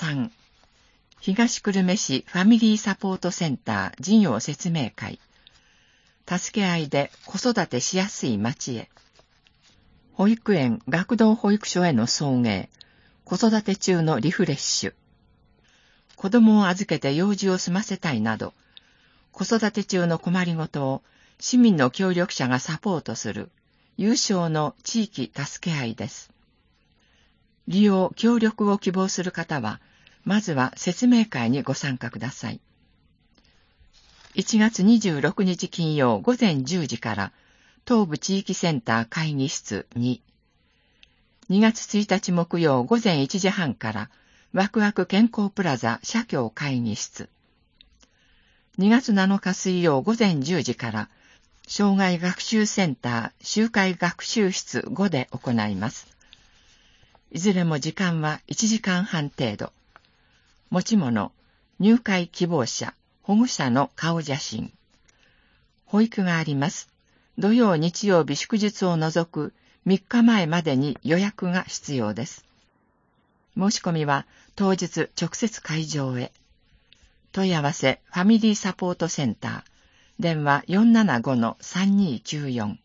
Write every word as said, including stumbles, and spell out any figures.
さん、東久留米市ファミリーサポートセンター事業説明会。助け合いで子育てしやすい町へ。保育園学童保育所への送迎。子育て中のリフレッシュ。子供を預けて用事を済ませたいなど、子育て中の困りごとを市民の協力者がサポートする有償の地域助け合いです。利用協力を希望する方は、まずは説明会にご参加ください。いちがつにじゅうろくにち金曜午前じゅうじから東部地域センター会議室に、にがつついたち木曜午前いちじはんからワクワク健康プラザ社協会議室、にがつなのか水曜午前じゅうじから障害学習センター集会学習室ごで行います。いずれも時間はいちじかんはん程度。持ち物、入会希望者、保護者の顔写真。保育があります。土曜、日曜日、祝日を除くみっかまえまでに予約が必要です。申し込みは当日直接会場へ。問い合わせファミリーサポートセンター。電話 よんななごのさんにーきゅうよん。